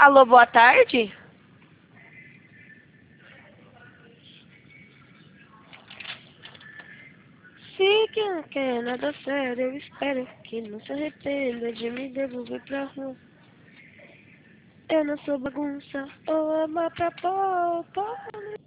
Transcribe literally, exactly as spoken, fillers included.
Alô, boa tarde? Se que não quer nada sério, eu espero que não se arrependa de me devolver pra rua. Eu não sou bagunça, ou ama pra pôr,